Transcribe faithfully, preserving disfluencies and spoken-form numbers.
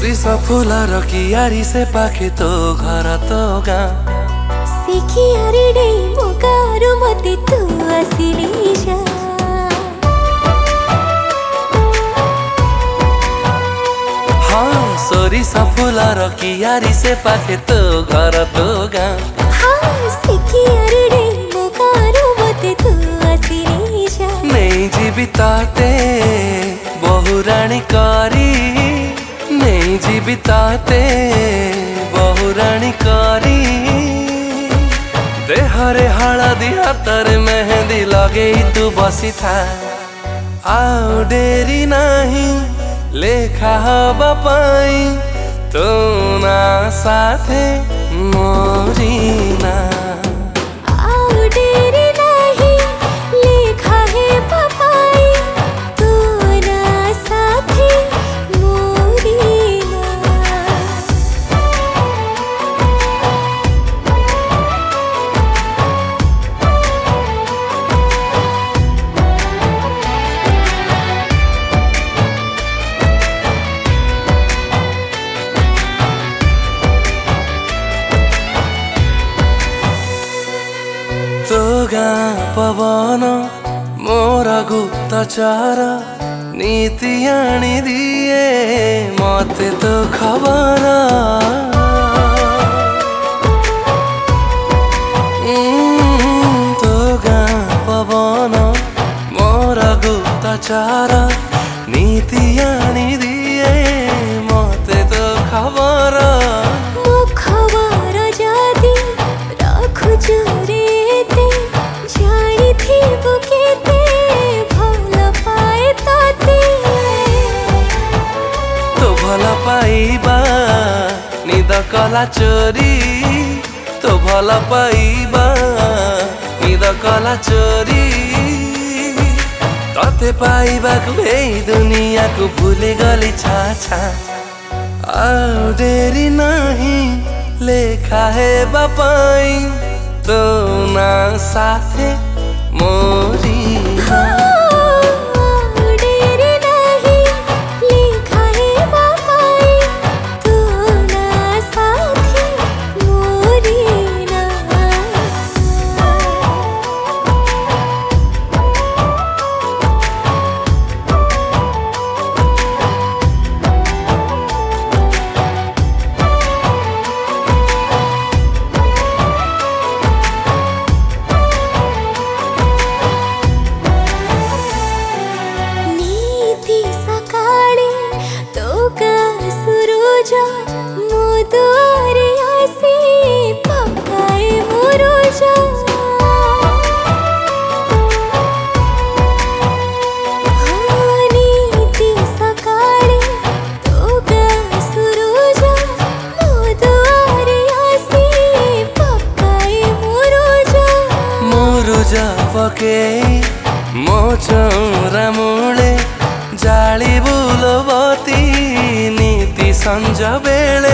सोरिष Fuller कियारी से पाखे तो घर तो गाँ सिखियारी डे मोगारू मते तू आसिली जा। हाँ सोरिष फुलर कियारी से पाखे तो घर तो गाँ हाँ सिखियारी डे मोगारू मते तू आसिली जा। नहीं जीविताते बहुराणी करी नहीं जीविताते बहुराणी करी देहरे हलदी हाथरे मेहंदी लगे तू बसी था आउ डेरी नहीं लेखा हवा पाई तो ना साथे मोरी ना तो गाँ पवन मोर गुप्तचर नीति आनी दिए मते तो खबर तो गाँ पवन मोर गुप्तचर नीति आनी दिए मते तो खबर खबर जादी रखु चोरे भल पाइबा निद कला चोरी तो भल पाइबा निद कला चोरी तते पाइबा को दुनिया को भूले गली छा छा आउ डेरी नहीं लेखा है बापाई तो ना साथे मोरी पके मो चौरा मूले जाली बुलबती नीति संज बेले